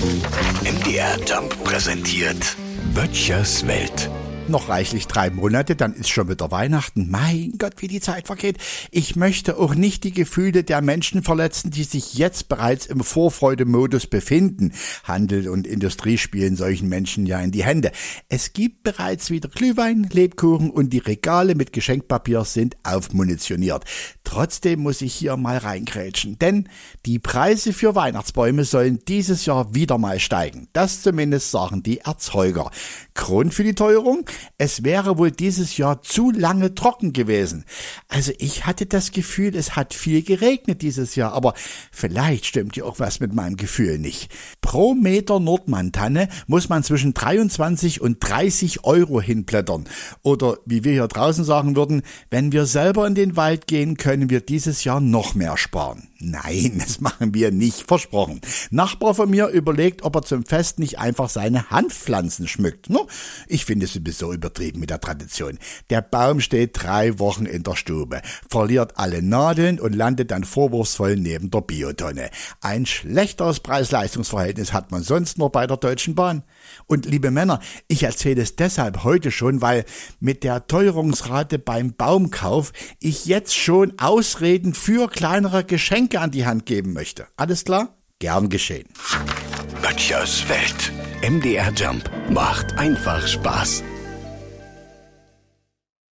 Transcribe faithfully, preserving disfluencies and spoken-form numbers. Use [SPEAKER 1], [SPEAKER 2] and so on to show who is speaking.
[SPEAKER 1] M D R Jump präsentiert Böttchers Welt.
[SPEAKER 2] Noch reichlich drei Monate, dann ist schon wieder Weihnachten. Mein Gott, wie die Zeit vergeht. Ich möchte auch nicht die Gefühle der Menschen verletzen, die sich jetzt bereits im Vorfreudemodus befinden. Handel und Industrie spielen solchen Menschen ja in die Hände. Es gibt bereits wieder Glühwein, Lebkuchen und die Regale mit Geschenkpapier sind aufmunitioniert. Trotzdem muss ich hier mal reingrätschen, denn die Preise für Weihnachtsbäume sollen dieses Jahr wieder mal steigen. Das zumindest sagen die Erzeuger. Grund für die Teuerung? Es wäre wohl dieses Jahr zu lange trocken gewesen. Also ich hatte das Gefühl, es hat viel geregnet dieses Jahr, aber vielleicht stimmt ja auch was mit meinem Gefühl nicht. Pro Meter Nordmann-Tanne muss man zwischen dreiundzwanzig und dreißig Euro hinblättern. Oder wie wir hier draußen sagen würden, wenn wir selber in den Wald gehen, können wir dieses Jahr noch mehr sparen. Nein, das machen wir nicht, versprochen. Nachbar von mir überlegt, ob er zum Fest nicht einfach seine Hanfpflanzen schmückt. No, ich finde es sowieso übertrieben mit der Tradition. Der Baum steht drei Wochen in der Stube, verliert alle Nadeln und landet dann vorwurfsvoll neben der Biotonne. Ein schlechteres Preis-Leistungs-Verhältnis hat man sonst nur bei der Deutschen Bahn. Und liebe Männer, ich erzähle es deshalb heute schon, weil mit der Teuerungsrate beim Baumkauf ich jetzt schon Ausreden für kleinere Geschenke an die Hand geben möchte. Alles klar? Gern geschehen.
[SPEAKER 1] Böttchers Welt. M D R Jump macht einfach Spaß.